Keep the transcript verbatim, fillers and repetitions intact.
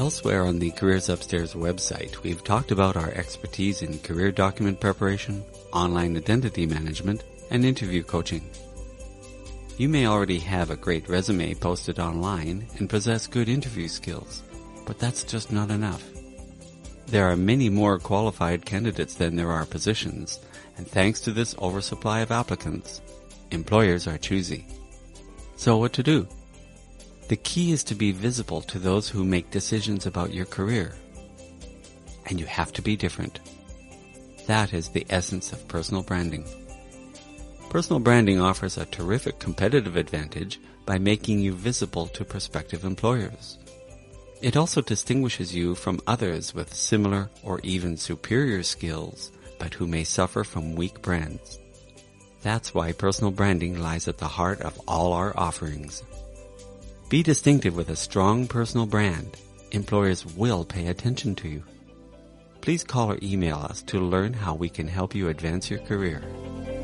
Elsewhere on the Careers Upstairs website, we've talked about our expertise in career document preparation, online identity management, and interview coaching. You may already have a great resume posted online and possess good interview skills, but that's just not enough. There are many more qualified candidates than there are positions, and thanks to this oversupply of applicants, employers are choosy. So what to do? The key is to be visible to those who make decisions about your career. And you have to be different. That is the essence of personal branding. Personal branding offers a terrific competitive advantage by making you visible to prospective employers. It also distinguishes you from others with similar or even superior skills, but who may suffer from weak brands. That's why personal branding lies at the heart of all our offerings. Be distinctive with a strong personal brand. Employers will pay attention to you. Please call or email us to learn how we can help you advance your career.